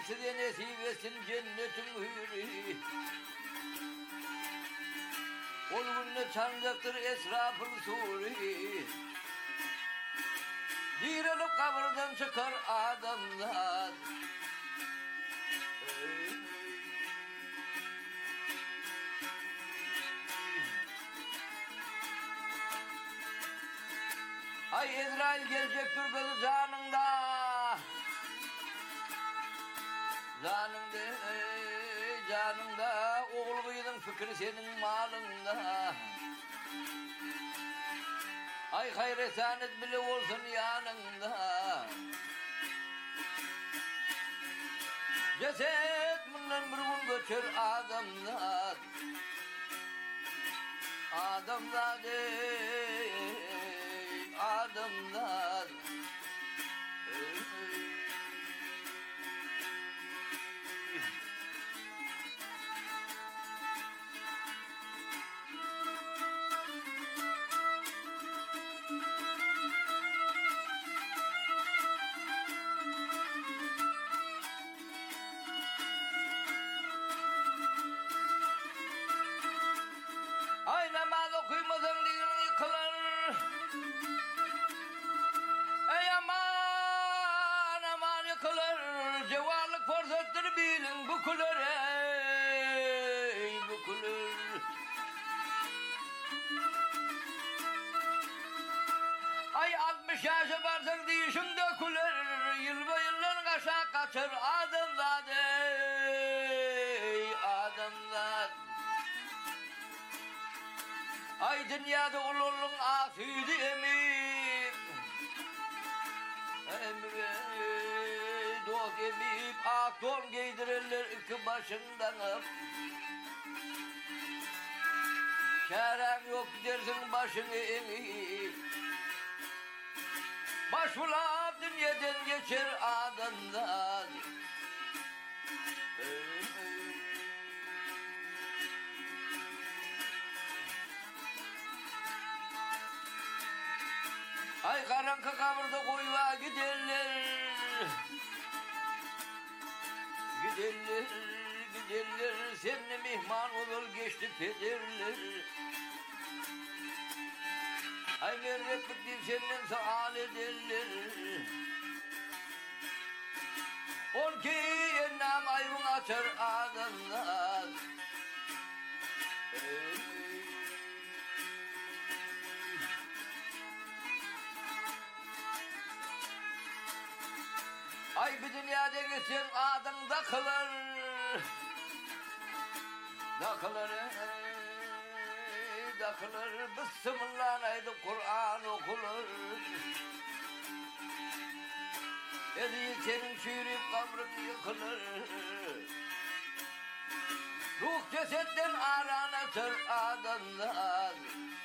size nesip etsin cennetin hürri. Ol günne çancaktır esrafın suri. Dirilip kabırdan çıkar adamlar. Ay Ezrail gelecektir kızı canında. Canında oğul kıydın fikri senin malında. Ay hayresanet bile olsun yanında. Ceset bundan bir gün göçer adamlar. Adamlar adamlar. Ay namaz okuymadan dinin yıkılır. Ey aman aman yıkılır. Cevarlık fırsatları bilin bükülür. Ey bükülür. Ay 60 yaşa varsan dişin dökülür. Yılba yıllar kaşa kaçır adamlar. Ey adamlar. Ay dünyada ululun afiydi emip. Dok emip ak don giydirirler iki başından öp. Kerem yok dersin başını emip. Başvula dünyadan geçer adamdan. Ay karanlık kabırda koyuğa giderler. Giderler seninle mihman olur geçti pederler. Ay mervetlik deyip senden sual ederler. 12 ennam ayvın açar adamlar. Ay bir dünyada geçen adam da kılır. Bismillahirrahmanirrahim Kur'an okulur. Eli senin çürüyüp kabrın yıkılır. Ruh cesetten aranatır adamlar.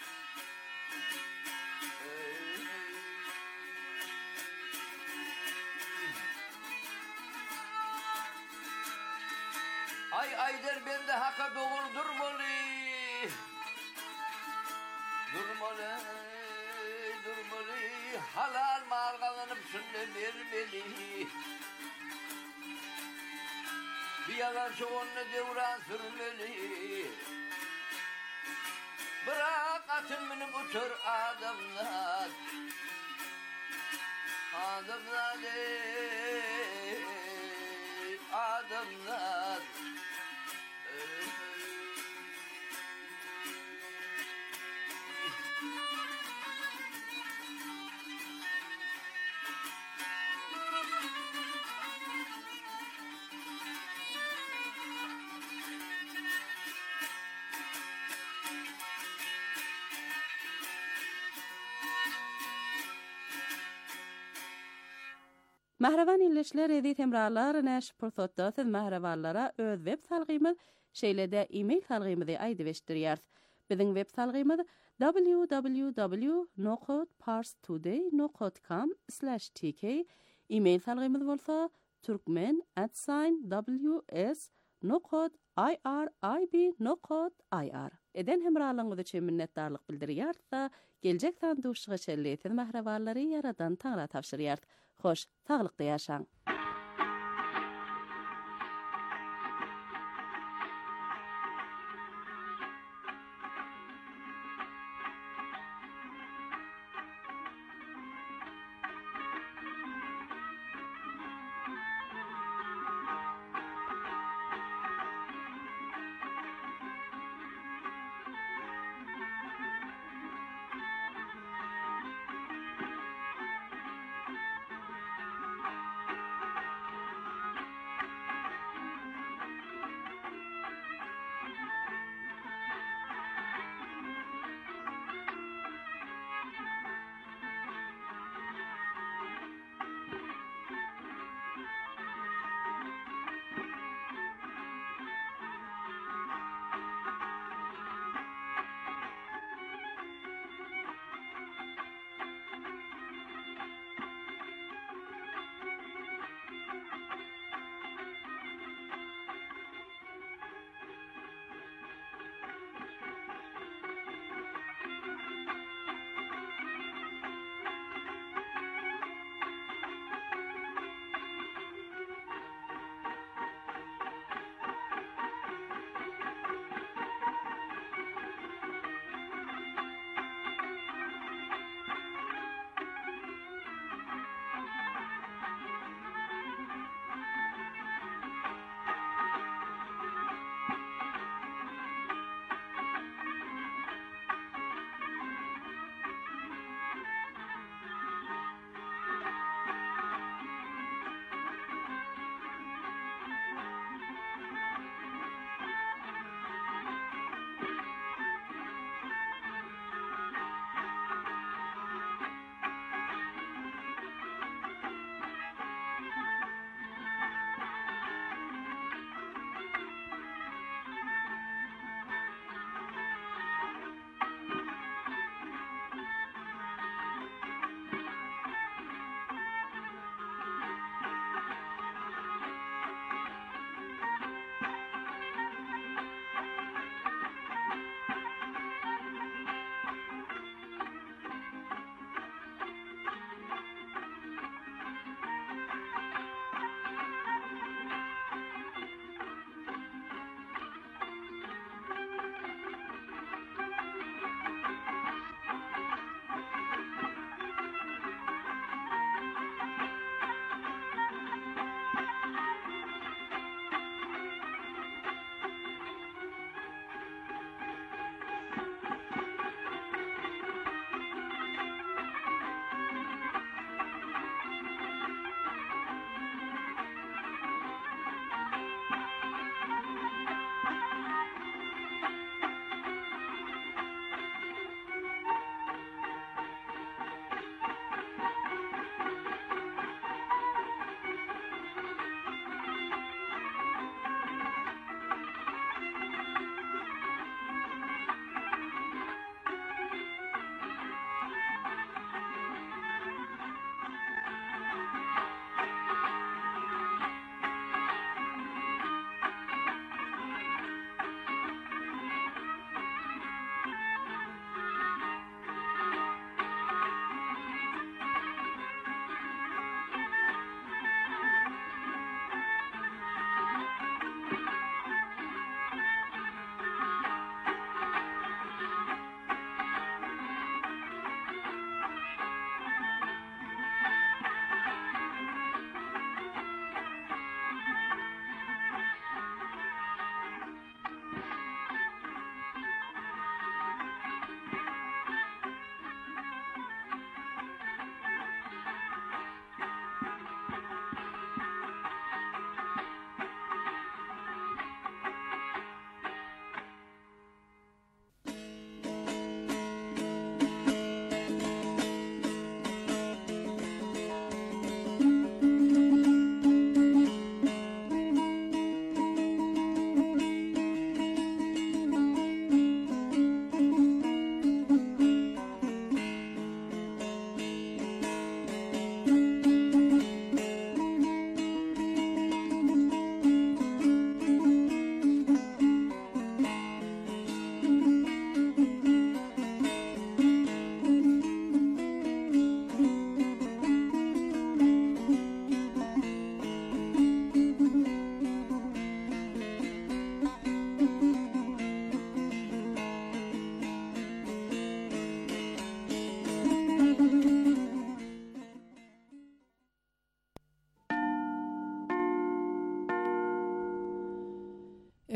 Ay ayder bende haka doğur durmalı. Halal mal kazanıp sünnet vermeli. Bir yalan çoğunlu devran sürmeli. Bırak atın minip uçur adamlar. Adamlar adamlar. Mahravan ilişkiler edi temrarlar näş pursatda siz mahravanlara öz web salgymy şeýlede e-mail salgymy aýdybeşdirýär. Biziň web salgymyz www.nokotparstoday.com/tk. E-mail salgymyz bolsa turkmen@ws.irib.ir. Eden hemralygyňyz üçin minnetdarlyk bildirýär. Geljek sanduşyga şelleýän mahrawanlary yaradan taňra tapşyrýar. Hoş, taglykda ýaşaň.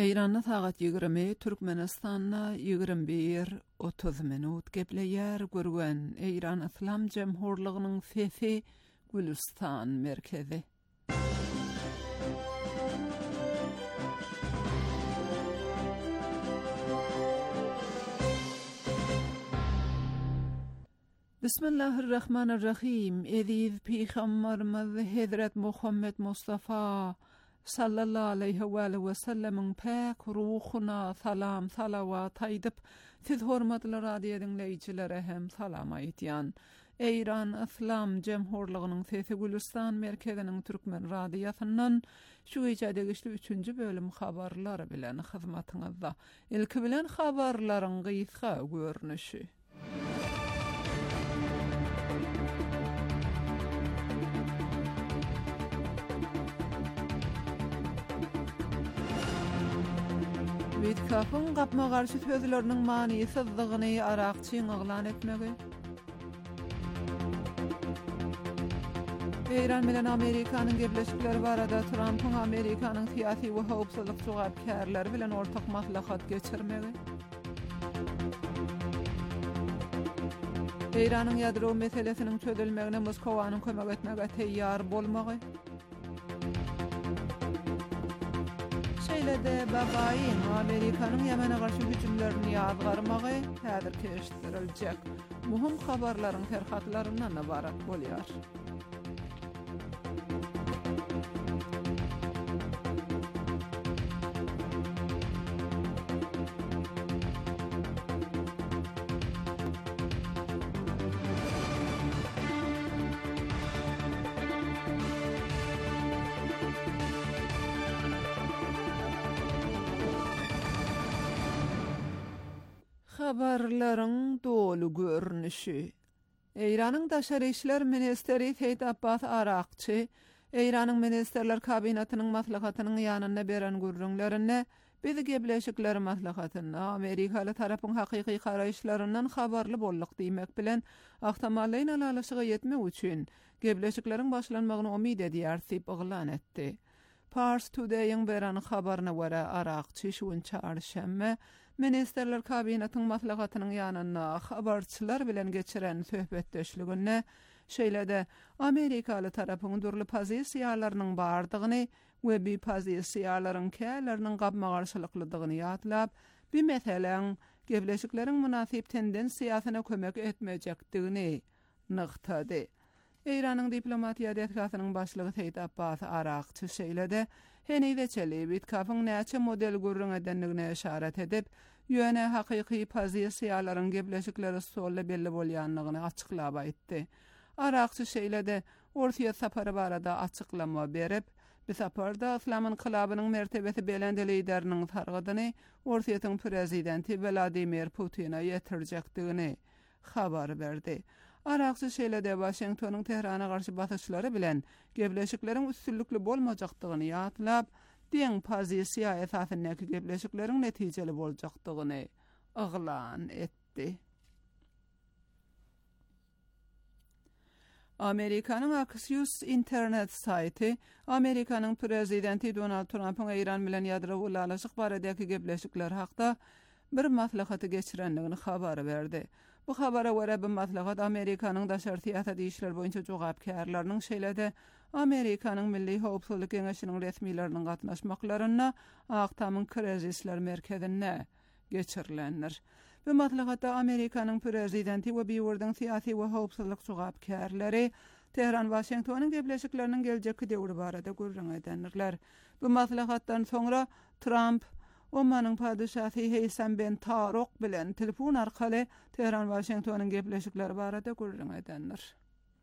Eýranda sagat 20, Türkmenistanda 21:30 minut gepleýär görgen Eýran Islam Jemhurlygynyň sesi Gülistan merkezi. Bismillahirrahmanirrahim. Ediz Peygamberimiz Hazret Muhammed Mustafa sallallahu aleyhi ve sellemin pek ruhuna salam salavat aýdyp, siz hormatly radio dinleýijilere hem salam aýdýan. Eýran Islam Jemhurlygynyň sesi Gülistan merkeziniň türkmen radiosundan şu gecede geçti 3-nji bölüm habarlary bilen hyzmatyňyzda. Ilki bilen habarlaryň gysga görnüşi. Witkafyň gapma garşy sözleriniň manysyzlygyny arakçyň oglan etmegi. Eýran bilen Amerikanyň Birleşikleri barada Trumpyň Amerikanyň syýasy we howpsuzlyk jogapkärleri bilen ortak maslahat geçirmegi. Eýranyň ýadro meselesiniň çözülmegine Moskwanyň kömek etmege teýýar bolmagy. Şeýlede babaýyň Amerikanyň Ýemene garşy hüjümlerini ýazgarmagy häzir keşdirilýek. Muhim habarlaryň terhatlaryndan ibarat bolýar. Habarlaryň dolu görnüşi. Eýranyň Daşary işler ministeri Seyit Abbas Arakçy, Eýranyň ministerler kabinetiniň maslahatynyň ýanyna beren gurrunlaryny biz Birleşikler maslahatyna Amerikaly tarapyň hakyky garaýşlaryndan habarly boldyk diýmek bilen ahtamalaryň alaşyga ýetmek üçin Birleşikleriň başlanmagyny umyt edýär diýip oglan etdi. Pars Today'ın beren habaryna görä Arakçy şu çarşamba Ministerler kabinetiniň maslahatynyň ýanyna habarçylar bilen geçiren söhbetdeşligine şeýlede Amerikaly tarapyň durly pozisiýalarynyň bardygyny we bu pozisiýalaryň käleriniň gapma garşylyklydygyny ýatlap, bu meseleň Birleşikleriň münasip tendensiýasyna kömek etmejekdigini nykdady. Eýranyň diplomatiýa detgasynyň başlygy Seyit Abbas Arakçy şeýlede Heneydeçeli Witkafyň näçe model gurrun edenligine işaret edip, ýöne hakyky pozisiýalaryň Birleşikleri soly belli bolýanlygyny açyklap aýtdy. Arakçy şeýlede Orsiýa sapary barada açyklama berip, bu saparda Islam inqilabynyň mertebesi belende lideriniň targydyny Orsiýatyň prezidenti Vladimir Putina ýetirjekdigini habar berdi. Arakçy şeýlede Washingtonyň Tehrana garşy basyşlary bilen Birleşikleriň üstünlükli bolmajakdygyny ýatlap, deň pozisiýa esasyndaky Birleşikleriň netijeli boljakdygyny oglan etdi. Amerikanyň Axios internet saýty Amerikanyň prezidenti Donald Trumpyň Eýran bilen ýadro ulaşyk baradaky Birleşikler hakda bir maslahaty geçirenligini habar berdi. Bu habara görä bu maslahat Amerikanyň daşary syýasat işler boýunça jogapkärlarynyň şeýlede Amerikanyň Milli Howpsuzlyk Geňeşiniň resmiýetleriniň gatnaşmaklaryna Aktamyň krizisler merkezine geçirilendir. Bu maslahatda Amerikanyň prezidenti we biwirdiň syýasy we howpsuzlyk jogapkärleri Tehran Washingtonyň Birleşikleriniň geljeki döwri barada gurrun edenler. Bu maslahatdan soňra Trump Omanyň padyşahy Heysam ben Tarok bilen telefon arkaly Tehran Washingtonyň Birleşikleri barada gurrun edenler.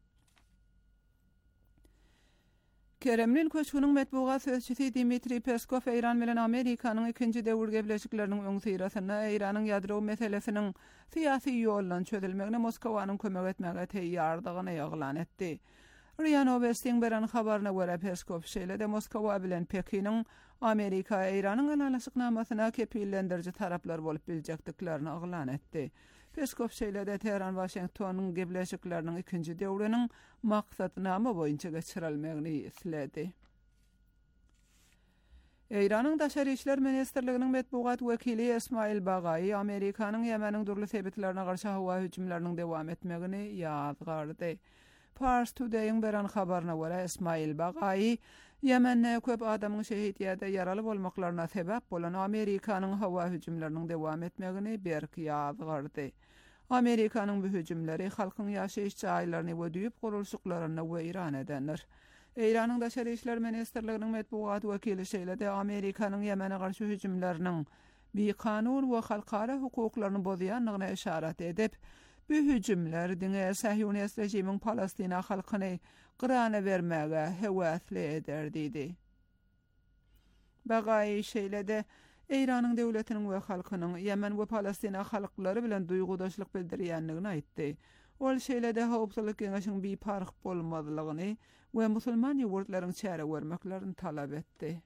Kremlin köşküniň metbuat sözçisi Dmitri Peskov Eýran bilen Amerikanyň ikinji döwür Birleşikleriniň öňsýrasyna Eýranyň ýadro meselesiniň syýasy ýollan çözülmegine Moskwanyň kömek etmege teýýardygyny ýaglan etdi. RIA Novostiň beren habaryna görä Peskov şeýlede Moskwa bilen Pekiniň Amerika Eýranyň anlaşyknamasyna kepillendiriji taraplar bolup biljekdiklerini oglan etdi. Peskov şeýlede Tehran Washingtonyň Birleşikleriniň ikinji döwrüniň maksatnama boýunça geçirilmegini isledi. Eýranyň Daşary işler ministrliginiň medbugat wekili Esmail Bagay Amerikanyň Ýemeniň durly sebitlerine garşy hawa hüjümleriniň dowam etmegini ýazgardy. Pars Today'ın beran habarına göre Esmail Bagay Ýemende köp adamyň şehit ýa-da ýaraly bolmaklaryna sebäp bolan Amerikanyň hawa hüjümleriniň dowam etmegini berki ýazgardy. Amerikanyň bu hüjümleri halkyň ýaşaýyş jaýlaryny we düýüp gurulşyklaryny weýran edenler. Eýranyň Daşary işler ministrliginiň medbugat wekili şeýlede Amerikanyň Ýemene garşy hüjümleriniň bir kanun we halkara hukuklaryny bozýanlygyna işaret edip, bu hüjümler diňe Sahyonist rejimiň Palestina halkyny gyrana bermäge hewasly eder diýdi. Bagay şeýlede Eýranyň döwletiniň we halkynyň Ýemen we Palestina halklary bilen duýgudaşlyk bildirýänligini aýtdy. Ol şeýlede howpsuzlyk geňeşiň bir park bolmadylygyny we musulman ýurtlaryň çäre görmeklerini talap etdi.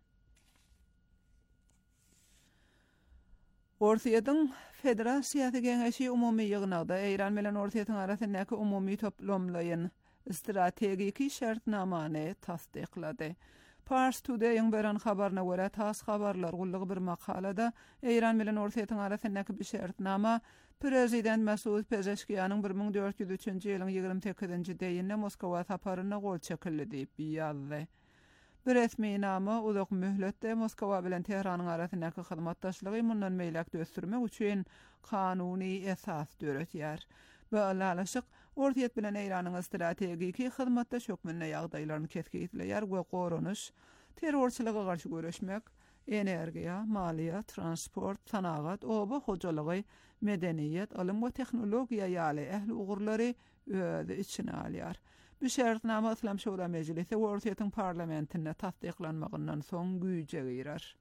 Orsiýatyň Federasiýasy Geňeşi umumy ýygnagda Eýran bilen Orsiýatyň arasyndaky umumy toplamlaýan strategiki şertnamany tasdiklady. Pars Today'ın beran habarına göre tas habarlar gullygy bir makalada Eýran bilen Orsiýatyň arasyndaky bir şertnama Prezident Mesut Pezeşkiýanyň 1403-nji ýylyň 28-nji deýinde Moskwa saparyna gol çekildi diýip ýazdy. Bir resmi nama uzak mühletde Moskwa bilen Tehranyň arasyndaky hyzmatdaşlygy mundan meýlek döstürmek üçin kanuny esas döretýär. Bu alaşyk Orsiýat bilen Eýranyň strategiki hyzmatdaş hökmüne ýagdaýlaryny keskinleýär we gorunuş, terrorçylyga garşy göreşmek, energiýa, maliýa, transport, sanagat, oba hojalygy, medeniýet, alim we tehnologiýa ýaly ähli ugurlary öz içine alýar. Bu şertnama Islam Şura Meclisi we Orsiýatyň parlamentine tasdiklanmagyndan soň güýje girer.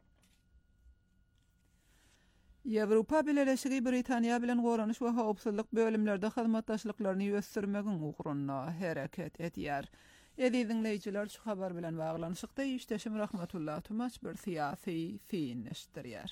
Ýewropa Birleşigi Britaniýa bilen goranuş we howpsuzlyk bölümlerde hyzmatdaşlyklaryny ýösürmegiň ugrunda hereket edýär. Dinleýijiler şu habar bilen baglanyşykda işdeşim Rahmetullah Tumaç bir siýasy fiýinleşdirýär.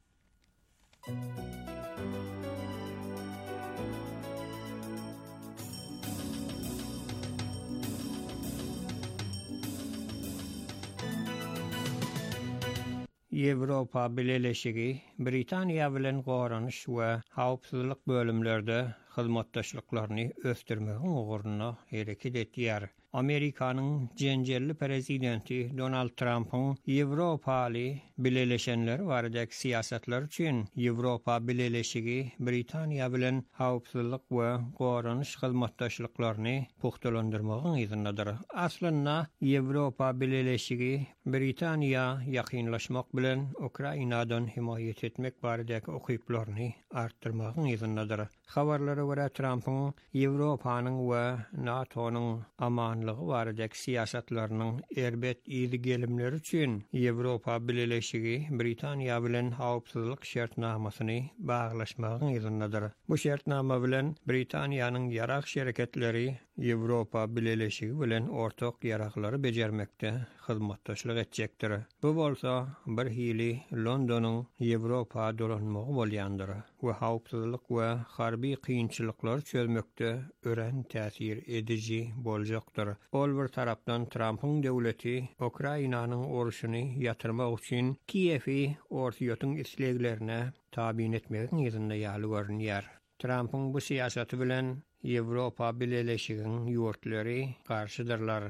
Ýewropa Birleşigi Britaniýa bilen goranuş we howpsuzlyk bölümlerde hyzmatdaşlyklaryny ösdürmegiň ugruna hereket etýär. Amerikanyň jenjerli prezidenti Donald Trump'ın Ýewropaly Birleşenler baradaky siýasatlar üçin Ýewropa Birleşigi Britaniýa bilen howpsuzlyk we goranuş hyzmatdaşlyklaryny puhtalandyrmagyň ýerinidir. Aslynda Ýewropa Birleşigi Britaniýa ýakynlaşmak bilen Ukrainadan himayet etmek baradaky okyplaryny artdyrmagyň ýerinidir. Habarlara görä Trump'ın Ýewropanyň we NATO'nyň amanlygy baradaky siýasatlarynyň erbet ýyly gelimleri üçin Ýewropa Birleşigi Britaniýa bilen howpsuzlyk şertnamasyny baglaşmagyň ýerinidir. Bu şertnama bilen Britaniýanyň ýarak şerketleri Ýewropa Birleşigi bilen ortak ýaraklary bejermekde hyzmatdaşlyk etjekdir. Bu bolsa bir hili Londonyň Ýewropa dolanmagy bolýandyr we howpsuzlyk we harby kynçylyklar çözmekde ören täsir edici boljakdyr. Ol bir tarapdan Trump'ın döwleti Ukrainanyň oruşuny ýatyrmak üçin Kiýewi Orsiýatyň isleglerine tabin etmegiň ýerinde ýaly görünýär. Trump'ın bu siýasaty bilen Ýewropa Birleşigiň ýurtlary garşydyrlar.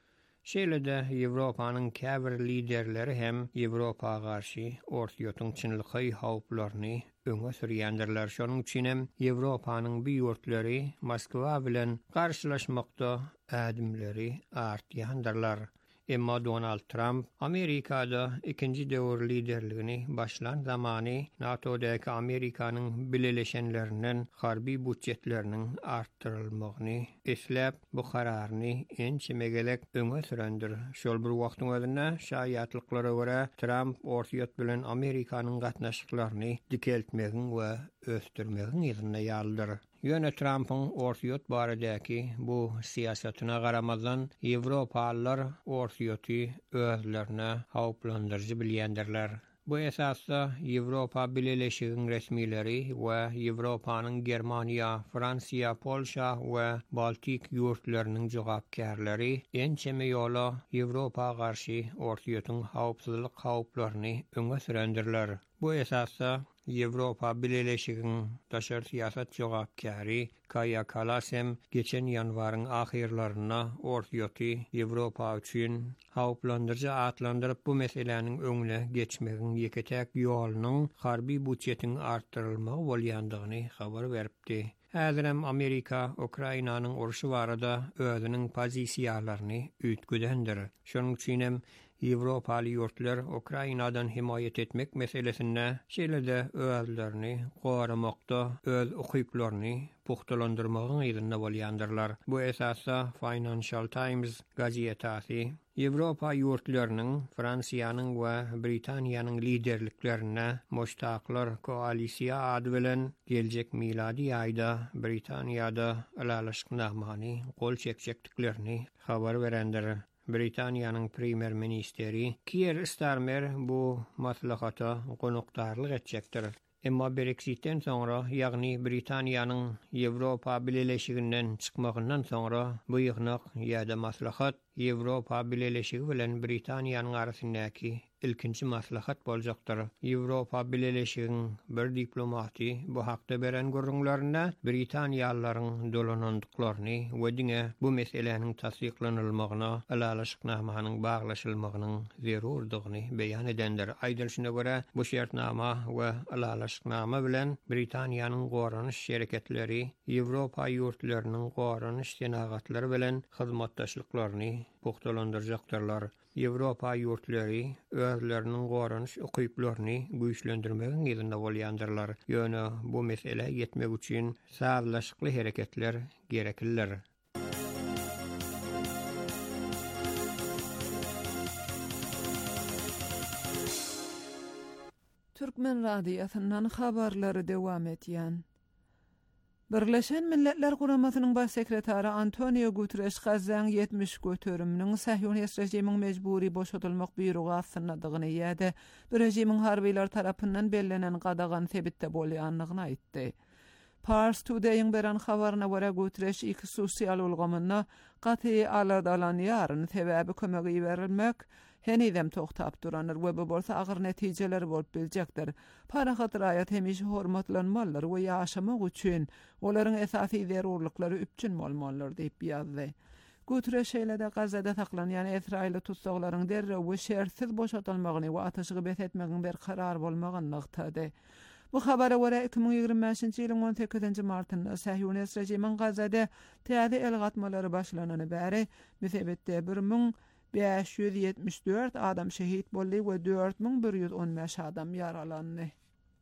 Şeýlede Ýewropanyň käbir liderleri hem Ýewropa garşy Orsiýatyň çynlyky howplaryny öňe sürýändirler. Şonuň üçin hem Ýewropanyň bu ýurtlary Moskwa bilen garşylaşmakda ädimleri artýandyrlar. Emma Donald Trump Amerikada ikinci döwür liderligini başlan zamany NATO'daky Amerikanyň birleşenlerinden harby budjetleriniň artdyrylmagyny esläp bu kararyny ençemegelek öňe sürendir. Şol bir wagtyň özünde şaýatlyklara görä Trump Orsiýat bilen Amerikanyň gatnaşyklaryny dikeltmegiň we ösdürmegiň ýerine ýalydyr. Ýöne Trump'ın Orsiýat baradaky bu siýasatyna garamazdan Ýewropalılar Orsiýaty özlerine howplandyrjy bilýändirler. Bu esasda Avropa Birleşiğinin resmileri we Avropanyň Germaniya, Fransiya, Polşa we Baltik ýurtlarynyň jogapkärleri ençeme ýola Avropa garşy ortaýotyň hawpsuzlyk hawplaryny öňe sürendirler. Bu esasda Avropa Birleşiğiniň daşary siýasat jogapkäri Kaja Kallasem geçen ýanwaryň ahirlaryna ortaýoty Avropa üçin hawplandyrjy atlandyryp bu meseleniň öňüne geçmegiň ýeketäk ýolunyň harby budjetiniň artdyrylmagy bolýandygyny habar beripdi. Häzirem Amerika Ukrainanyň uruşy barada özüniň pozisiýalaryny ütgüdendir. Şonuň üçin Avropaly ýurtlar Ukrainadan himayet etmek meselesinde şeýlede özlerini goramakda öz ukyplaryny puhtalandyrmagyň ýerinde bolýandyrlar. Bu esasda Financial Times gazetasy Avropa ýurtlarynyň Fransiýanyň we Britaniýanyň liderliklerine Muştaklar koalisiýa ady bilen geljek miladi ýaýda Britaniýada alalaşyknamany gol çekjekliklerini habar berendir. Britaniýanyň premier ministeri Keir Starmer bu maslahata gonukdarlyk etjekdir. Emma Brexit'ten sonra, ýagny Britaniýanyň Avropa Birleşiginden çykmagyndan sonra bu ýygnak ýa-da maslahat Avropa Birleşigi bilen Britaniýanyň arasyndaky ilkinji maslahat boljakdyr. Avropa Birleşigiň bir diplomaty bu hakda beren görüňlerine Britaniýalylaryň dolanandyklaryny we diňe bu meseleniň tasdiklanylmagyna alalaşyknamanyň baglaşylmagynyň zerurdygyny beýan edendir. Aýdylşyna görä bu şertnama we alalaşyknama bilen Britaniýanyň goranyş şereketleri Avropa ýurtlarynyň goranyş senaгаtlary bilen hyzmatdaşlyklaryny puhtalandyrjaktyrlar. Avropa ýurtlary özleriniň goranyş ukyplaryny güýçlendirmegiň ýerinde bolýandyrlar. Ýöne bu mesele ýetmek üçin sazlaşykly hereketler gereklidir. Türkmen radiosynyň habarlary dowam etýän. Birleşen Milletler Guramasynyň baş sekretary Antonio Guterres Gazaň 70 göterüminiň Sahyonist rejimiň mejburi boşadylmak buyrugy asynadygyny ýa-da bu rejimiň harbylar tarapyndan bellenen gadagan sebitde bolýanlygyny aýtdy. Pars Today'ın beren habarına görä Guterres iki sosial ulgamyna gaty aladalan ýaryny sebäbi kömegi berilmek henidem toktap duranlar we bu bolsa agyr netijeler bolup biljekdir. Parahat raýat hemişe hormatlanmalar we ýaşamak üçin olaryň esasy zerurlyklary üpçün bolmalylar diýip ýazdy. Guterres şeýlede Gazada saklanýan Israil tutsaklaryň derrew we şertsiz boşatylmagyny we ataşygy bethetmegiň bir karar bolmagyny aýtdy. Bu habara görä 2025-nji ýylyň 18-nji martynda Sahyonist rejimiň Gazada täze el gatmalary başlanany bäri müsebetde 1574 adam şehit boldy we 4115 adam yaralandy.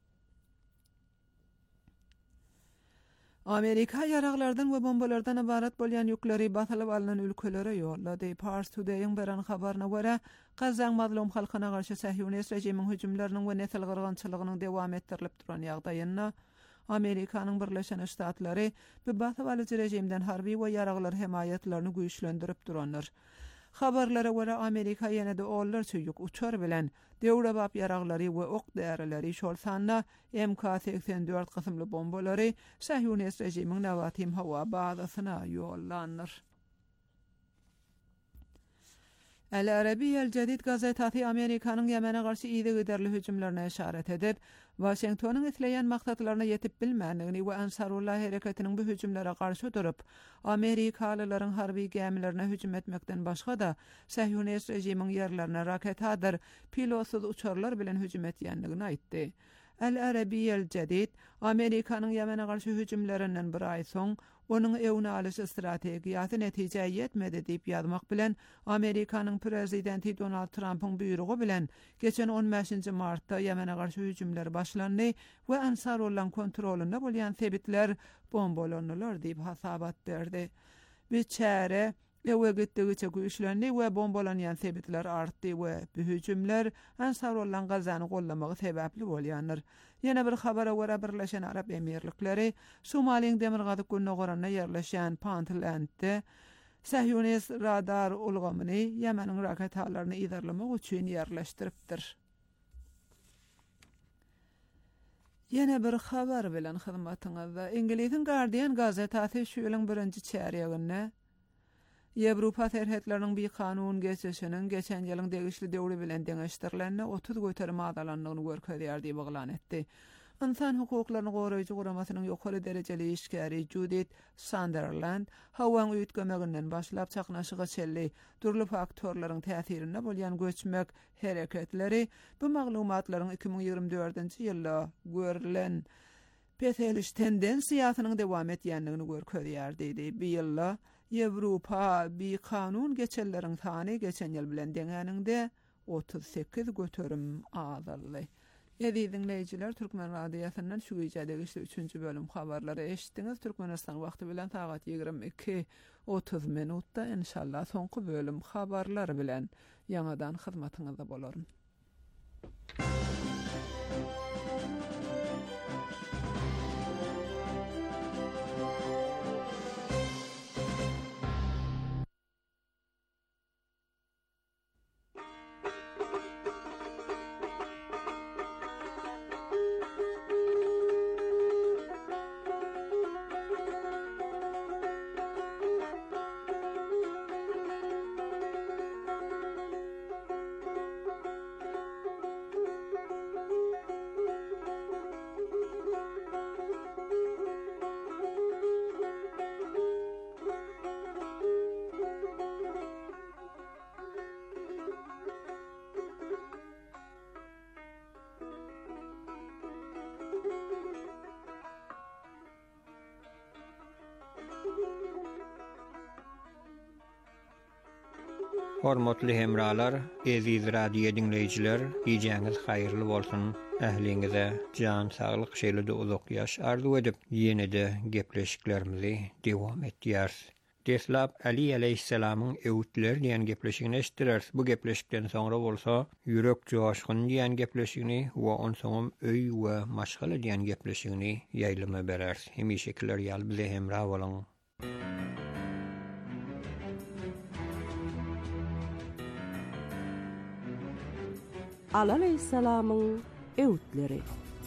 Amerika yaraglardan we bombalardan ibarat bolýan ýükleri basalyp alynan ülkelere ýollady. Pars Today'ın beren habaryna görä, Gazaň mazlum halkyna garşy Sahyonist rejimiň hüjümleriniň we nesil gyrgynçylygynyň dowam etdirilip duran ýagdaýyna Amerikanyň Birleşen Ştatlary bu basalyjy rejimden harby we yaraglar himayetlerini güýçlendirip duranlar. Habarlara görä Amerika ýene-de ollar çöýük uçar bilen döwrebap yaraglary we ok däreleri şol sanna MK-84 gysymly bombalary Sahyonist rejimiň Nevatim hawa bazasyna ýollanýar. El-Arabiyya el-Jadid gazetasy Amerikanyň Ýemene garşy ýygy giderli hüjümlerine işaret edip, Washingtonyň isleýän maksatlaryna ýetip bilmänligini we Ansarullah hereketiniň bu hüjümlere garşy durup, Amerikalylaryň harby gemilerine hüjüm etmekden başga da Sahyonist rejimiň ýerlerine raketadyr, pilotsuz uçarlar bilen hüjüm etýänligini aýtdy. El-Arabiyya el-Jadid Amerikanyň Ýemene garşy hüjümlerinden bir aý soň onuň ewne alyş strategiýasy netije ýetmedi diýip ýazmak bilen Amerikanyň prezidenti Donald Trump'yň buýrugy bilen geçen 15-nji martda Ýemene garşy hüjümler başlandy we Ansarullah kontrolünde bolýan sebitler bombalanýar diýip hasabat berdi. Biçare ewe gitdigiçe güýçlendi we bombalanýan sebitler artdy we bu hüjümler Ansarullah Gazany gollamagy sebäpli bolýanlar. Ýene bir habara görä Birleşen Arap Emirlikleri Somaliýanyň demirgazy günnogorana ýerleşen Puntland'de Sahyonist radar ulgamyny Ýemeniň raketalaryny ýerlemek üçin ýerleşdiripdir. Yine bir habar bilen hyzmatyňyzda İngiliziň Guardian gazetasy şu ýylyň 1-nji çäreginde Ýewropa serhetleriniň bir kanun geçişiniň geçen ýylyň degişli döwri bilen deňeşdirilenine 30 göterme adalanlygyny görkezýär diýip oglan etdi. İnsan hukuklaryny goraýjy guramasynyň ýokary derejeli işgäri Judith Sunderland hawan üýtgemeginden başlap çaknaşyga çelli durly faktorlaryň täsirine bolýan göçmek hereketleri bu maglumatlaryň 2024-nji ýylda görülen peseliş tendensiýasynyň dewam etýändigini görkezýär diýdi. Bu ýylda Ýewropa bir kanun geçenleriň sany geçen ýyl bilen deňäninde 38 göterim azaldy. Ýa-da dinleýijiler Türkmen radiosynyň şu güýjede 3-nji bölüm habarlary eşitdiňiz. Türkmenistan wagty bilen sagat 22:30 minutda inşallah soňky bölüm habarlary bilen ýa-dan hyzmatyňyzda bolaryn. Hormatly hemralar, eziz radio dinleyijiler, diýjäňiz haýyrly bolsun. Ähliňize jan saglyk şeýlede uzak ýaş arzu edip, ýene-de gepleşiklerimizi dewam etdirýär. Deslap Ali aleyhisselamyň öwütleri diýen gepleşigini eşitdirýärs. Bu gepleşikden soňra bolsa, ýürek joşgyn diýen gepleşigini we onsoňam öý we maşgala diýen gepleşigini ýaýlama berers. Hemişekiler ýaly bize hemra bolan. Ali aleyhisselamyň öwütleri.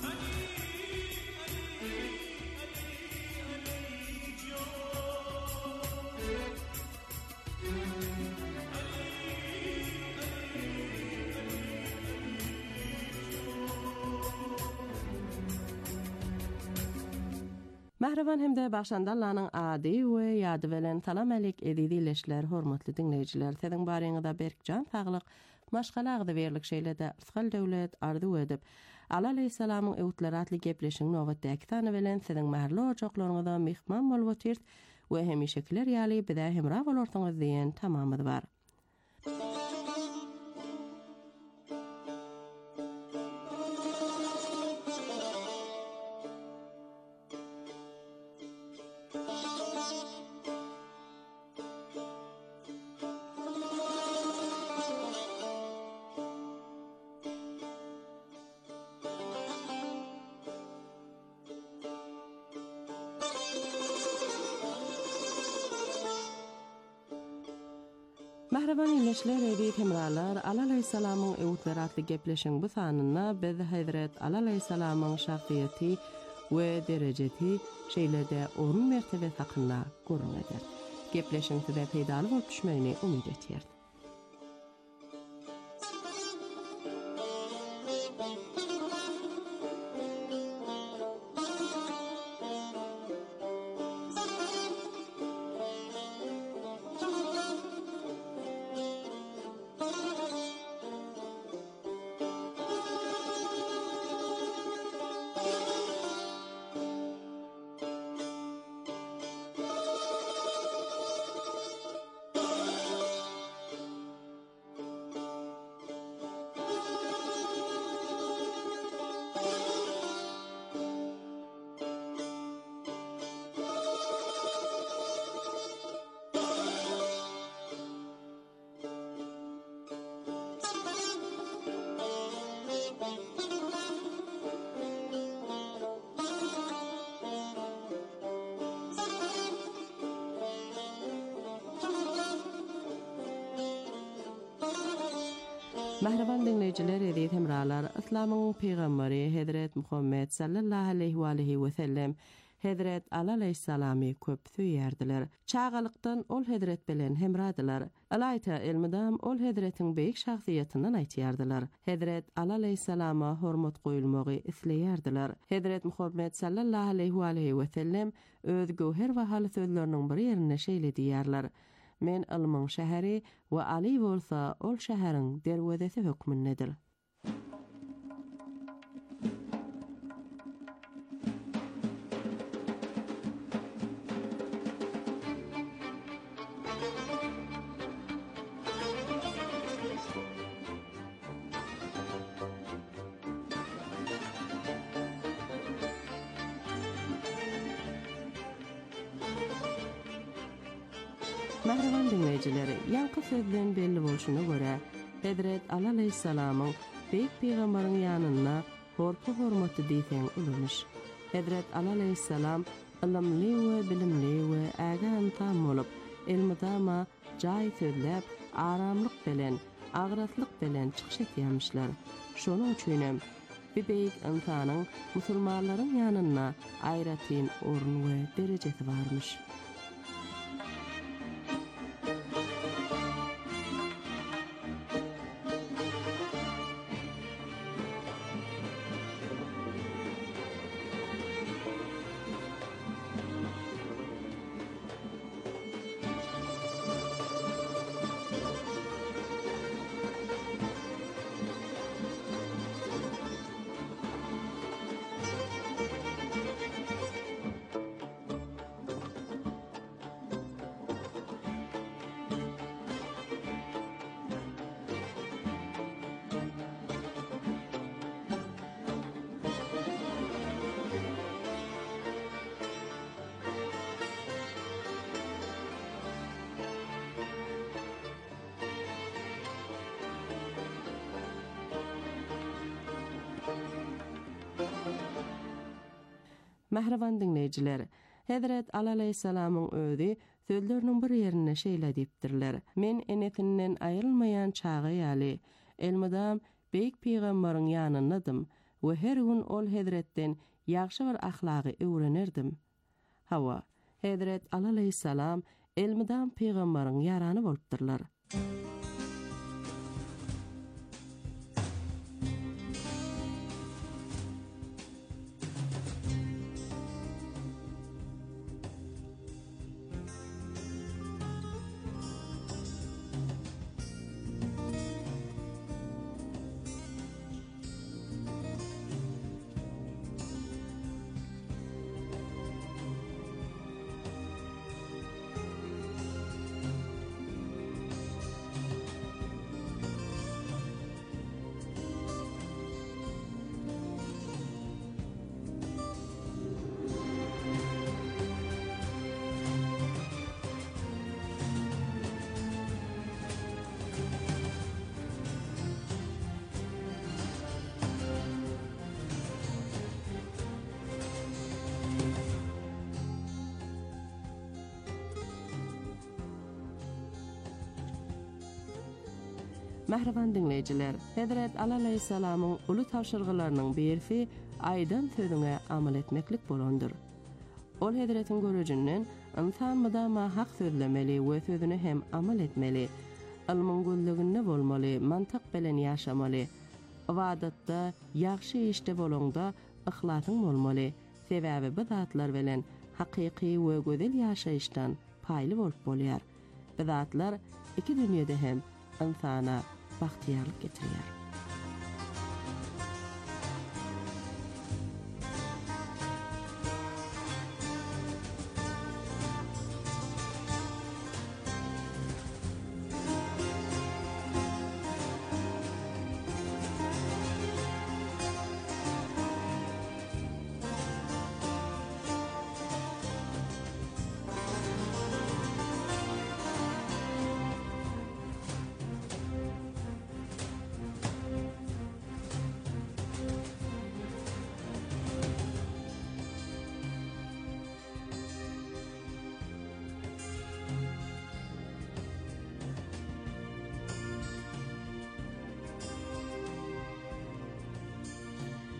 Mehriban hemde başandallaryň ady we ýady bilen salam alyk edidileşler, hormatly dinleyijiler. Seziň baryňyzda Berkjan saglyk maşgalagdy berlik şeýlede ysgal döwlet arzu edip, Ali aleyhisselamyň öwütleri atly gepleşiň nowatdaky tany bilen seziň mähirli ojaklaryňyzda mehman bolup otyr we hemişekiler ýaly bize hemra bolarsyňyz diýen tamamy bar. Mehriban ýeşler edip hemralar, Ali aleyhisselamyň öwütleri atly gepleşiň bu sanyna biz Hazrat Ali aleyhisselamyň şahsiýeti we derejeti şeýlede onun mertebesi hakynda görün eder. Gepleşiň size peýdaly bolup düşmegini umyt etýär. Mehriban dinleyiciler, edit hemralar, İslam'ın peygamberi Hazret Muhammed sallallahu aleyhi ve sellem Hazret Ali aleyhissalamy köp süýerdiler. Çağalıktan ol Hazret bilen hemradylar. Alayta elmidam ol Hazretin beýik şahsiýetinden aýtýardylar. Hazret Ali aleyhissalama hormat goýulmagy isleýärdiler. Hazret Muhammed sallallahu aleyhi ve sellem öz göher we haly sözleriniň bir ýerine şeýle diýerler. Men ilmiň şäheri we Ali bolsa ol şäheriň derwezesi hökmündedir. Mehriban dinleyicileri, yankı sözden belli bolşuna göre, Hazret Ali aleyhissalamyň beýik peýgamberiň ýanyna horpa hormaty diýsen ulanyş. Hazret Ali aleyhissalam ilmli we bilimli we ägen tam bolup, elmidama jaý sözläp, aramlyk bilen, agratlyk bilen çykyş etýärmişler. Şonuň üçin bir beýik insanyň musulmanlaryň ýanyna aýratyn orun we derejesi barmyş. Mehriban dinleyiciler, Hazret Ali aleyhissalamyň özi sözleriniň bir ýerine şeýle diýipdirler. Men enetinden aýrylmaýan çagy ýaly, elmidam beýik peýgamberiň ýanynadym we her gün ol Hazretden ýagşy bir ahlaky öwrenirdim. Hawa, Hazret Ali aleyhissalam elmidam peýgamberiň ýarany bolupdyrlar. Mehriban dinleyiciler, Hazret Ali aleyhissalamyň uly tawşyrgylarynyň birisi aýdan sözüne amal etmeklik bolandyr. Ol Hazretiň görejinden insan mydama hak sözlemeli we sözüne hem amal etmeli, ilmiň gülliginde bolmaly, mantyk bilen ýaşamaly, ibadatda, ýagşy işte bolanda ihlasyn bolmaly, sebäbi bu zatlar bilen hakyky we gözel ýaşaýyşdan paýly bolup bolýar. Bu zatlar iki dünýede hem insana bahtiyarlık getiriyor.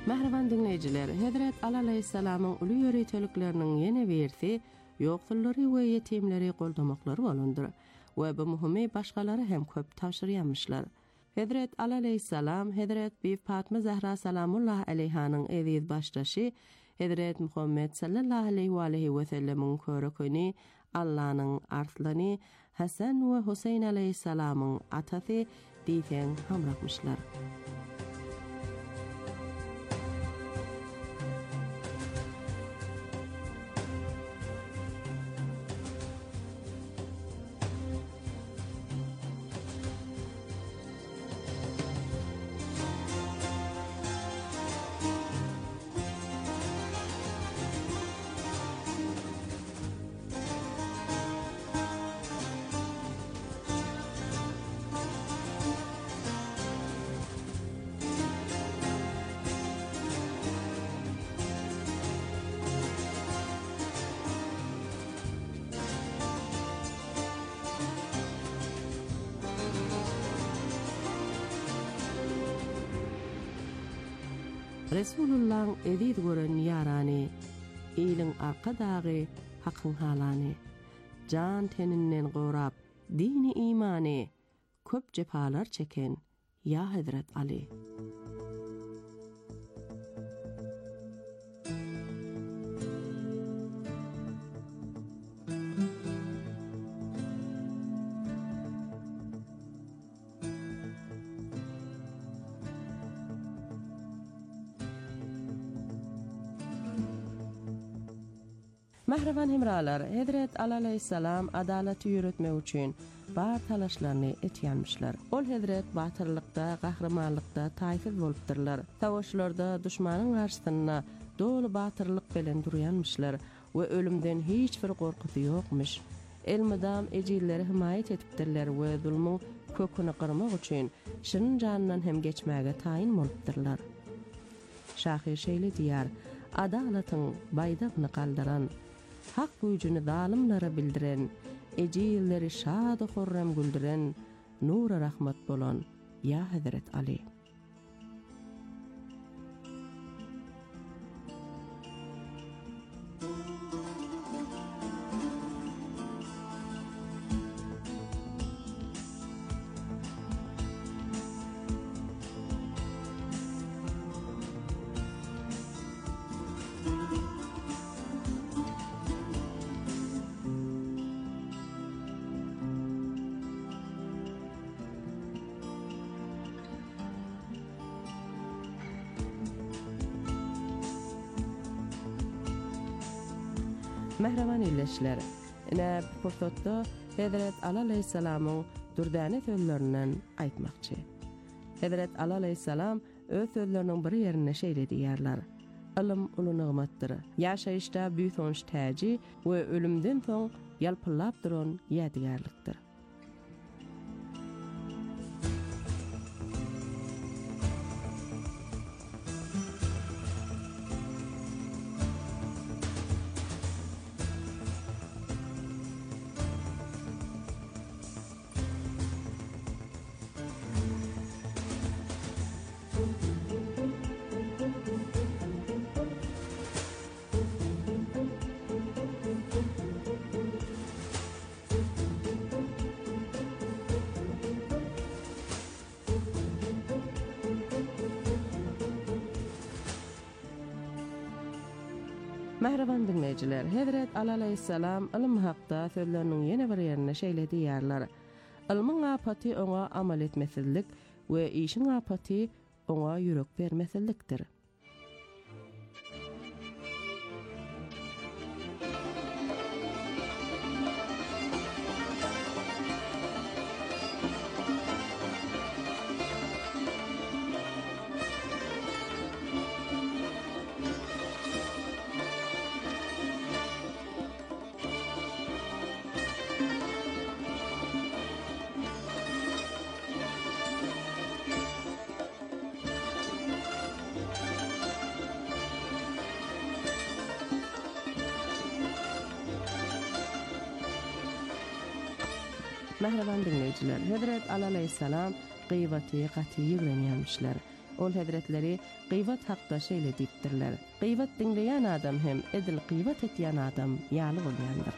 Mähriban dinleyijiler, Hazrat Ali aleyhissalamyň uly ýöretelikleriniň ýene bersi ýoksullary we ýetimleri goldamoklary bolundyr we bu muhimy başgalary hem köp taşyrýanmyşlar. Hazrat Ali aleyhissalam Hazrat Bi Fatma Zahra salamullah aleyhanyň eziz başdaşy Hazrat Muhammed sallallahu aleyhi we sellemiň köreköni Allah'nın arslany Hasan we Husayn aleyhissalamyň atasy diýsen hamrakmışlar. Resulullah'ın edid gören yarani, ilin arka dağı, hakkın halani, can teninden gorab, dini imani, köp cepalar çeken, ya Hazret Ali. Mähriban hemralar, Hazrat Ali aleyhissalam adalaty ýöretmek üçin bar talaşlaryny etýänmişler. Ol Hazrat batyrlykda, gahramanlykda taýsyz bolupdyrlar. Savaşlarda düşmanyň garşysyna dolu batyrlyk bilen durýanmışlar we ölümden hiç bir gorkusy ýokmuş. Elmedam ejilleri himayet etipdirler we zulmyň köküni gyrmak üçin şirin janyndan hem geçmäge taýin bolupdyrlar. Şahir şeýle diýär, adalatyň baýdagyny galdyran, hak güýjüni zalimlara bildiren, ejilleri şad-y horram güldüren, nura rahmat bolan ya Hazret Ali. Mähriban illeşler, ine pursatda Hazrat Ali aleyhissalamyň dürdäne sözlerinden aýtmakçy. Hazrat Ali aleyhissalam öz sözleriniň bir ýerine şeýle diýerler. Ilm uly nygmatdyr. Ýaşaýyşda büýük soňç täji we ölümden soň ýalpylap duran ýadigarlykdyr. Mähriban dinleyijiler, Hazrat Ali aleyhissalam ilm hakda sözleriniň ýene bir ýerine şeýle diýerler. Ilmyň apaty oňa amal etmesizlik we işiň apaty oňa ýürek bermesizlikdir. Mähriban dinleyijiler, Hazrat Ali aleyhissalam gıybaty gaty ýigrenýärmişler. Ol hedretleri gıyvat hakda şeýle diýipdirler. Gıyvat dinleýän adam hem edil gıyvat etýän adam ýaly bolýandyr.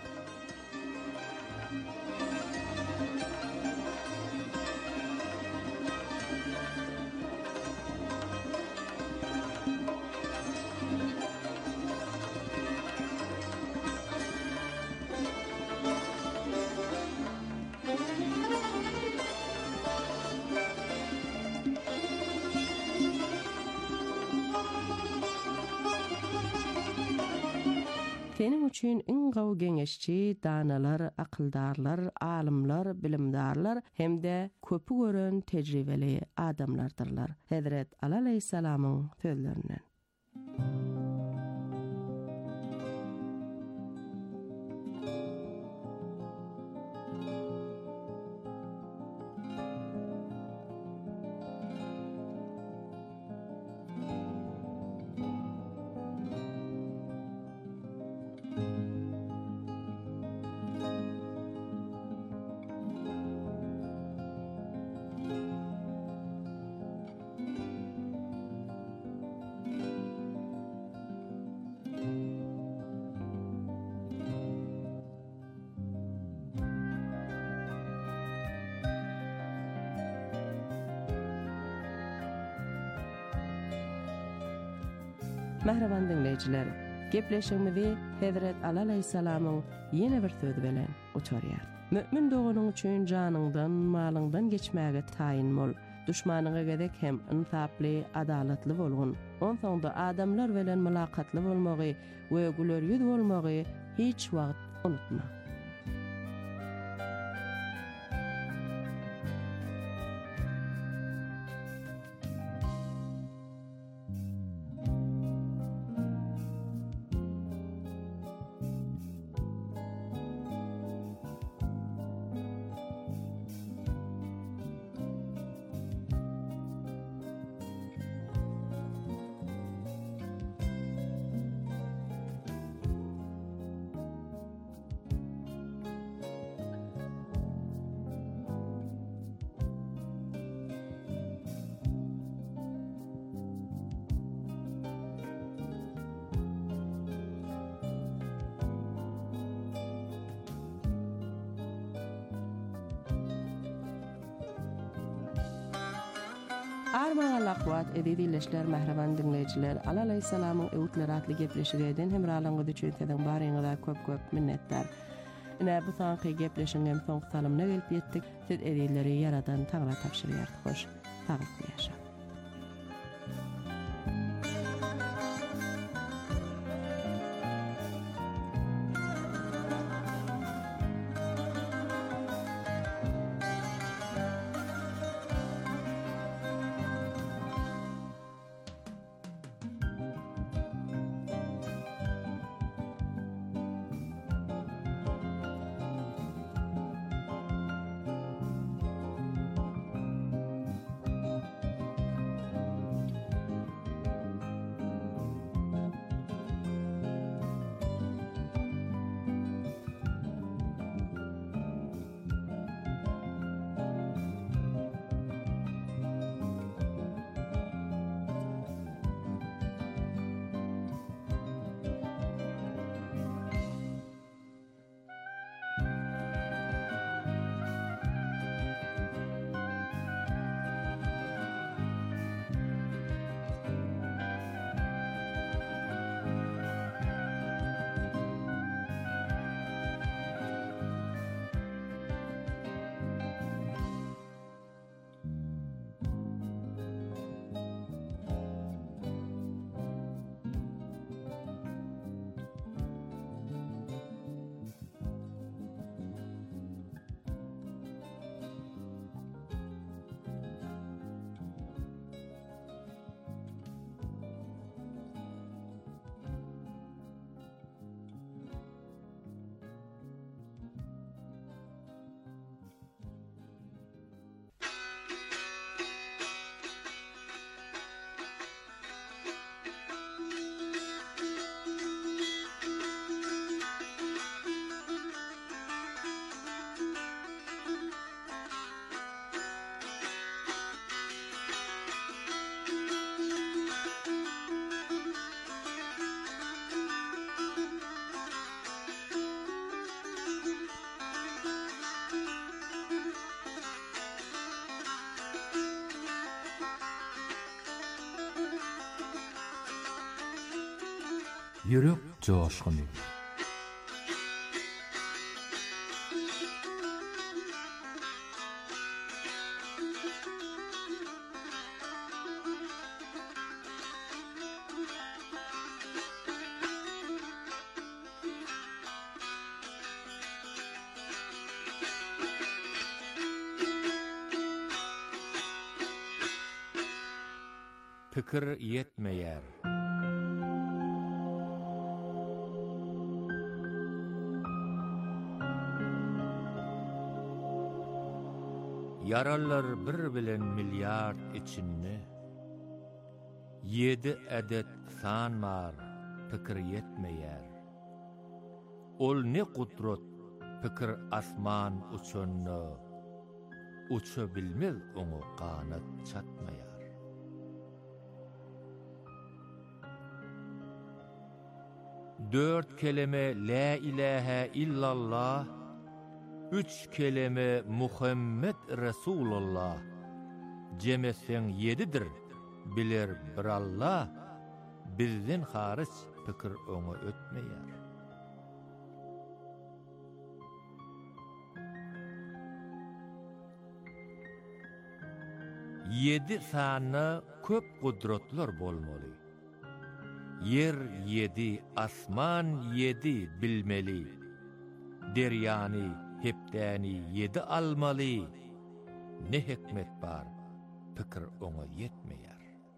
Senin üçin iň gawy geňeşçi, danalar, akyldarlar, alymlar, bilimdarlar hemde köpü gören tejribeli adamlardyrlar. Hazret Ali aleyhissalamyň sözlerinden. Mehreban dinleyijiler, gepleşigimizi Hazret Ali aleyhissalamyň ýene bir sözi bilen uçarýar. Mümin doğunyň üçin janyňdan, malyňdan geçmäge taýin bol. Düşmanyňa gedek hem insaply, adalatly bolgun. On soňda adamlar bilen mülakatly bolmagy we güler ýüz bolmagy hiç wagt unutma. Armağa laqwat edilişler mehreban dinleyijiler. Ali aleyhissalamyň öwtleri atly gepleşigeden hem ralangydy üçin baryňyza köp minnetdar. Ine bu saňky gepleşigem soň salymna gelip ýetdik. Siz edilleri yaradan taňra tapşyrýar. Hoş, sağlyk ýaşa. yürek coşkunu. Pikir yetmeyer. Yarallar bir bilen milyard içinne. 7 adet sanmar pikir yetmeyer. Ol ne kudret pikir asman uçunna. Uça bilmez onu kanat çatmayar. 4 kelime la ilahe illallah, 3 kelime Muhammed Resulullah, cemesen 7'dir, bilir bir Allah, bizden hariç pikir onu ötmeyer. Yedi sanı köp kudretler bolmalı. Yer 7, asman 7 bilmeli. Deryani, hepdani 7 almalı. Ne hikmet var, pikir ona yetmeyer.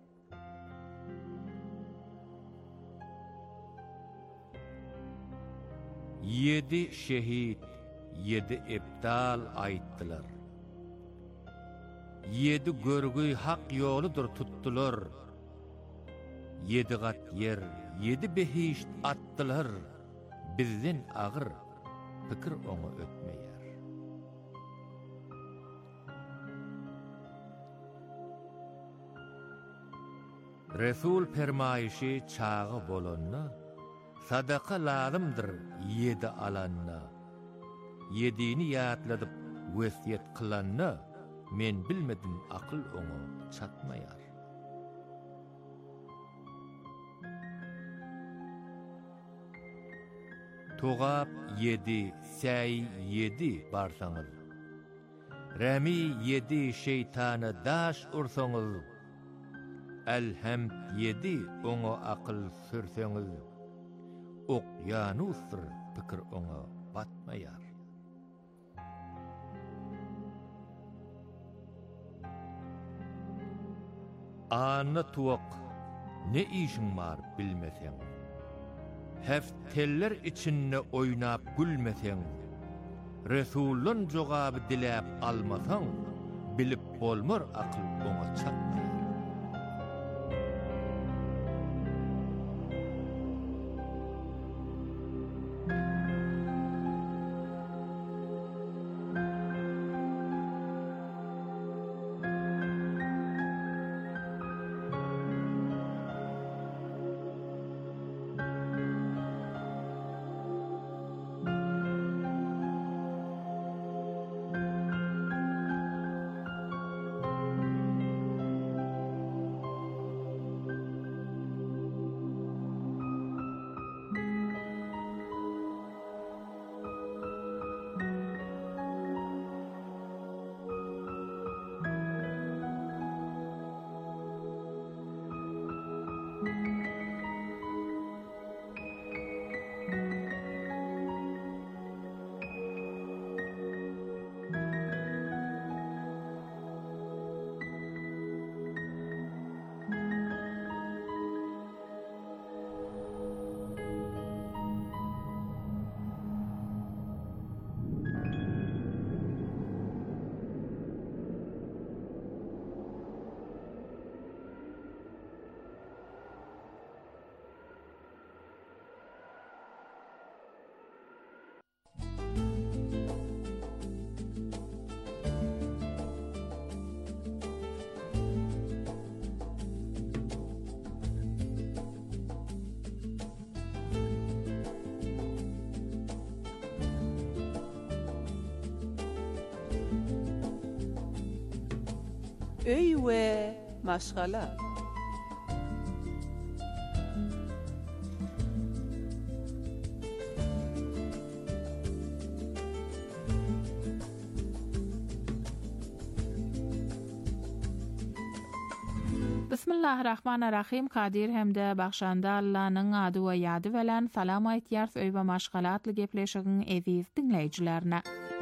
Yedi şehit, 7 iptal aittiler. 7 görgüy hak yoludur tuttular. 7 gat yer, 7 behişt attılar. Bizden ağır, pikir onu ötmeyer. Resul fermayişi çağı bolanna, sadaka lazımdır 7 alanna. 7'ni yatladıp vesiyet kılanna, men bilmedim akıl onu çatmayar. Togap 7, Säy 7 barsanız. Rami 7 şeytanı daş ursanız. Elhamd 7 onu akıl sürseniz. Okyanustur pikir onu batmayar. Anı tuak ne işin var bilmesen. Hefteller içinne oynap gülmesen, Resulün cogabı dilep almasan, bilip bolmur akıl ona çatmayar. Öy ve maşgala. Bismillahirrahmanirrahim. Kadir hemde bagşanda Allah'ın adı we ýady bilen salam aýtýar öýbe maşgalatly gepleşigiň eziz dinleýijilerine.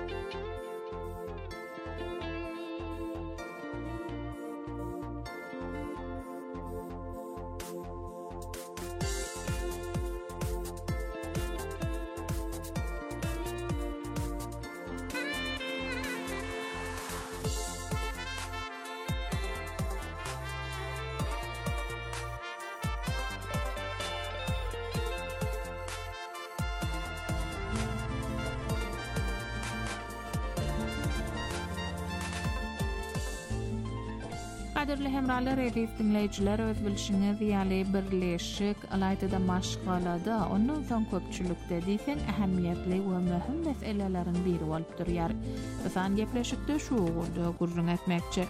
Kadirli hemralar edip dinleyiciler öz bilişiniz ýaly birleşik alaytyda maşgalada ondan soň köpçülükde diýsen ähemmiýetli we möhüm meselelerin biri bolup durýar. Ösen gepleşikde şu ugurda gurrun etmekçi.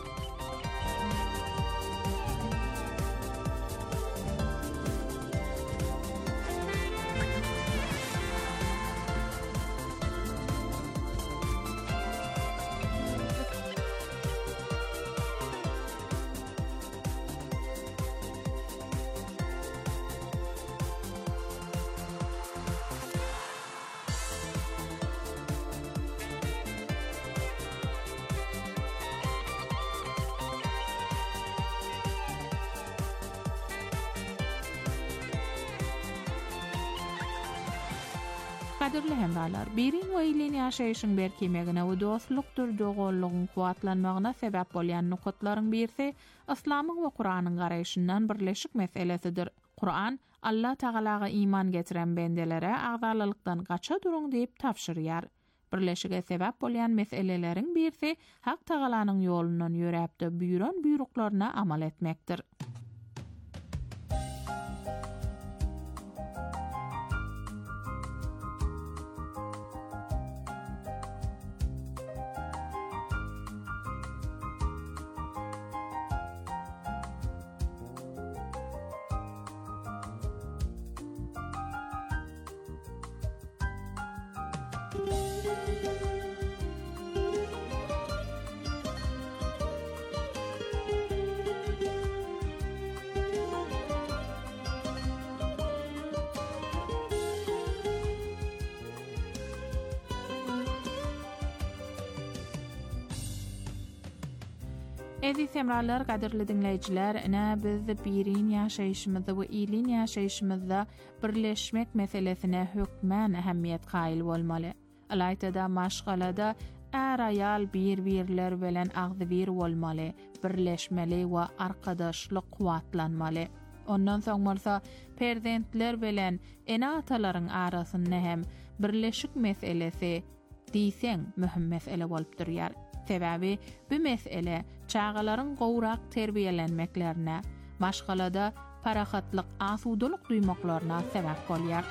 Kadirli hemralar, birin we ýylyň ýaşaýyşyň berkemegine we dostlukdyr dogollugyň kuwatlanmagyna sebäp bolýan nukatlaryň birisi Islamyň we Qur'anyň garaýşyndan birleşik meselesidir. Qur'an Allah Tagalaga iman getiren bendelere agzalylykdan gaça durun diýip tapşyrýar. Birleşige sebäp bolýan meseleleriň birisi Hak Tagalanyň ýolundan ýöräpde büýren buýruklaryna amal etmekdir. Eziz hemralar, kadirli dinleyijiler, biz birin ýaşaýyşymyzda we ýylyň ýaşaýyşymyzda birleşmek meselesine hökmen ähemmiýet gaýyl bolmaly. Alaytyda maşgalada är aýal bir-birler bilen agzybir bolmaly, birleşmeli we arkadaşlyk kuwatlanmaly. Ondan soň bolsa perzentler bilen ene atalaryň arasynda hem birleşik meselesi diýsen möhüm mesele bolup durýar. Sebäbi bu mesele çağalaryň gowrak terbiýelenmeklerine, maşgalada parahatlyk, asudalyk duýmaklaryna sebäp bolýar.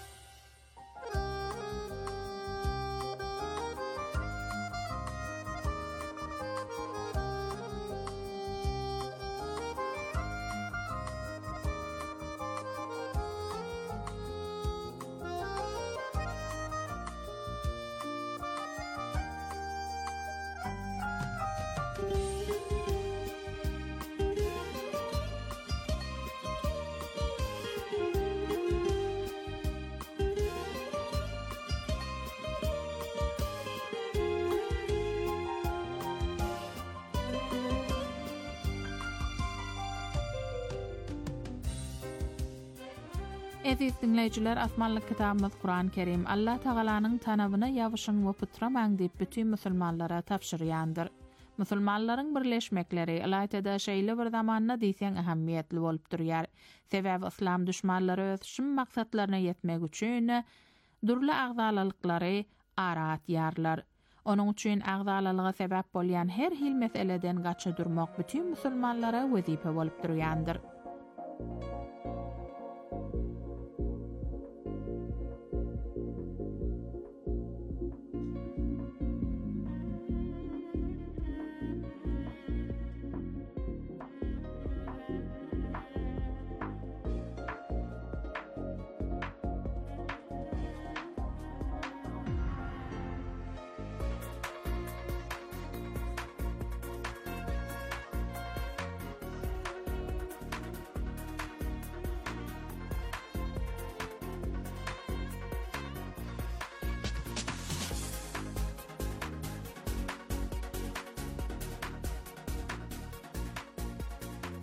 Eziz dinleyijiler, asmanlyk kitabymyz Kur'an-ı Kerim Allah Tagalanyň tanabyna ýawyşyň we pytramaň diýip bütün musulmanlara tapşyrýandyr. Musulmanlaryň birleşmekleri alaytyda şeýle bir zamanda diýsen ähemmiýetli bolup durýar. Sebäbi islam düşmanlary öz şüm maksatlaryna ýetmek üçin durly agzalyklary aratýarlar. Onuň üçin agzalylyga sebäp bolýan her hil meseleden gaça durmak bütün musulmanlara wezipe bolup durýandyr.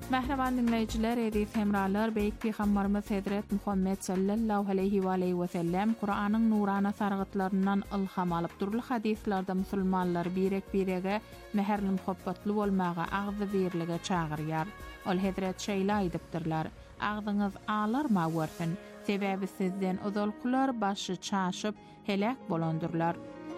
Mehreban dinleyiciler, edip hemralar, Beyik Peygamberimiz Hazret Muhammed sallallahu aleyhi ve sellem Kur'anyň nurana sargıtlarından ilham alıp durly hadislarda musulmanlar birege meherli muhabbatly bolmaga agzy berlige çağırýar. Ol Hazret şeýle aýdypdyrlar: "Agzyňyz alarma wörfün, sebäbi sizden uzalkular başy çaşyp helak bolandyrlar."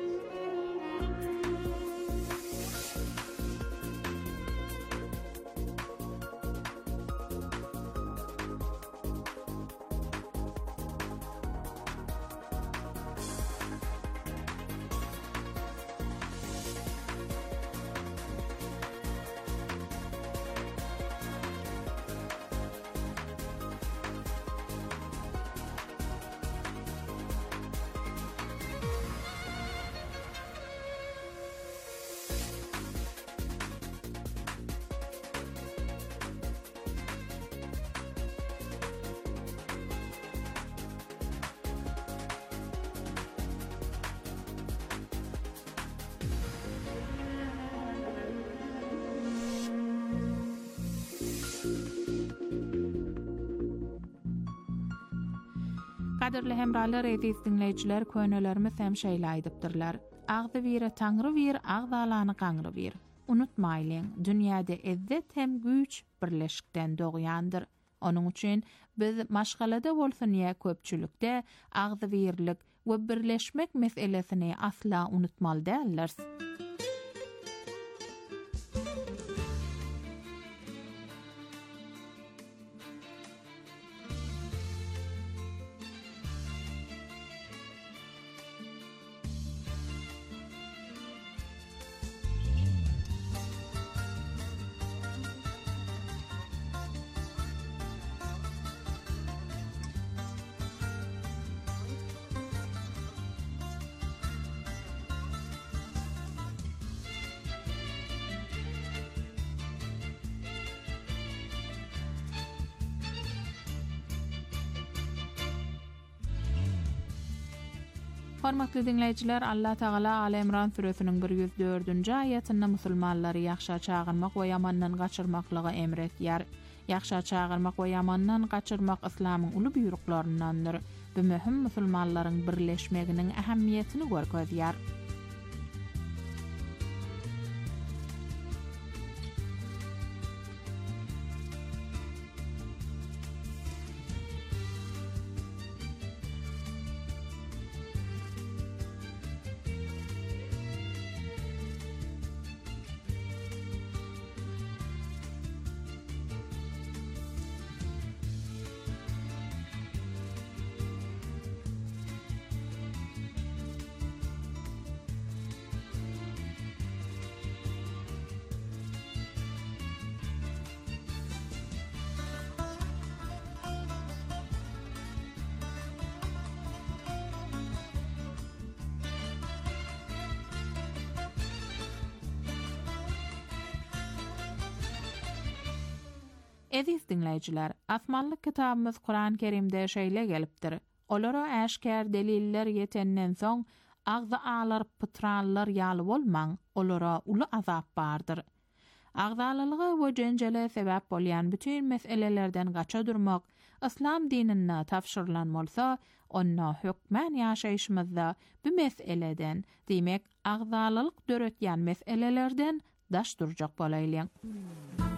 Kaderli hemralar, ediz dinleyiciler, könelerimiz hem şeýle aýdypdyrlar. Agdy bire taňry bir, agdalany gaňry bir. Unutmaýlyň, dünýäde ezzet hem güç birleşikden dogýandyr. Onuň üçin biz maşgalada bolsun ýa köpçülükde agdy birlik we birleşmek meselesini asla unutmaly däldir. Hormatly dinleyijiler, Allah Taala Al-Imran suresiniň 104-nji aýatynda musulmanlary ýakşa çağırmak we ýamandan gaçyrmaklygy emretýär. Ýakşa çağırmak we ýamandan gaçyrmak islamyň uly buyruklaryndandyr. Bu möhüm musulmanlaryň birleşmeginiň ähemmiýetini görkezýär. Ediz dinleyiciler, asmanlyk kitabymyz Kur'an-ı Kerimde şeýle gelipdir. Olara äşkär deliller ýetenden soň agzy alar pytranlar ýaly bolmaň, olara uly azap bardyr. Agzalylygy we jenjele sebäp bolýan bütün meselelerden gaça durmak İslam dinine tapşyrylan bolsa, onna hökmän ýaşaýyşymyzda bu meseleden, diýmek agzalylyk döretýän meselelerden daş durjak bolaýlyň.